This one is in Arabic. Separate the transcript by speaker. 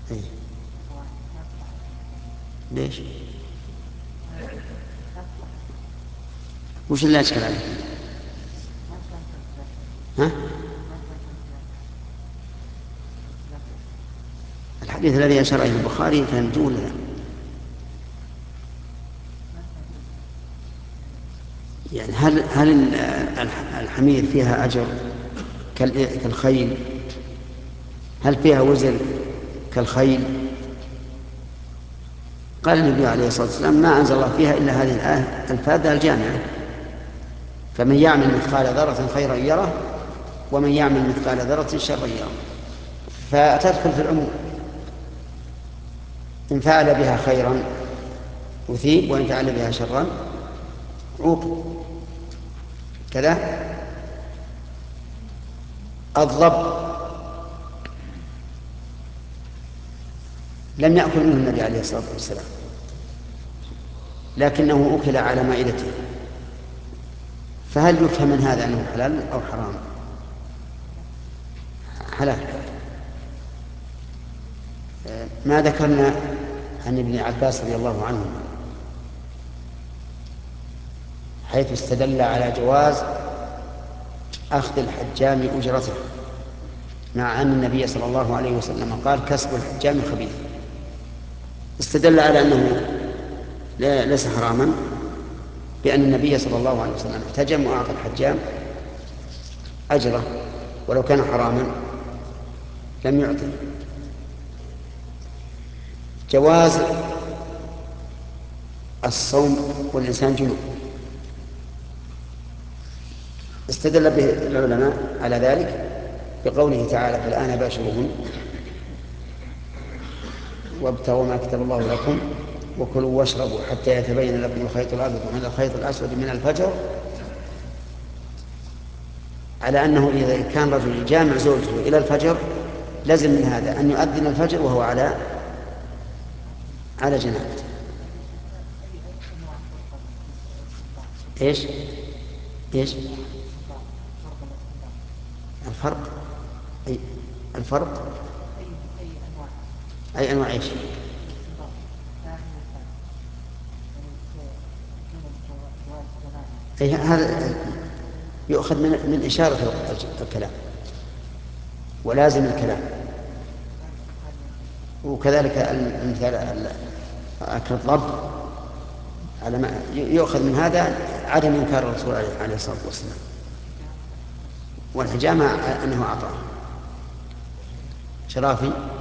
Speaker 1: إيه؟ ليش؟ وش اللي أشكل عليه؟ ها؟ الحديث الذي أشار إليه البخاري فهمت ولا لا؟ يعني هل الحمير فيها أجر كالخيل؟ هل فيها وزن كالخيل؟ قال النبي عليه الصلاة والسلام: ما أنزل الله فيها إلا هذه الآية الفاذة الجامعة: فمن يعمل مثقال ذرة خيرا يره، ومن يعمل مثقال ذرة شرا يره. فتدخل في العموم، إن فعل بها خيرا أثيب، وإن فعل بها شرا عوقب. كذا الضب لم يأكل منه النبي عليه الصلاة والسلام، لكنه أكل على مائدته، فهل يفهم من هذا أنه حلال أو حرام؟ حلال. ما ذكرنا عن ابن عباس رضي الله عنه حيث استدل على جواز أخذ الحجام أجرته، مع أن النبي صلى الله عليه وسلم قال: كسب الحجام خبيث. استدل على أنه ليس حراما بأن النبي صلى الله عليه وسلم احتجم وأعطى الحجام أجره، ولو كان حراما لم يعطي. جواز الصوم والإنسان جنوب، استدل به العلماء على ذلك بقوله تعالى: فالآن باشروهن وابتغوا ما كتب الله لكم وكلوا واشربوا حتى يتبين لكم الخيط الأبيض من الخيط الأسود من الفجر، على أنه إذا كان رجل جامع زوجته إلى الفجر لازم من هذا أن يؤذن الفجر وهو على جنابته. إيش؟ إيش؟ الفرق؟ أي الفرق؟ أي أنواع إيش؟ أي هذا يؤخذ من إشارة الكلام ولازم الكلام، وكذلك المثال أكل الضب على ما يؤخذ من هذا عدم إنكار الرسول عليه الصلاة والسلام، والحجامة أنه أعطاه. شرافي.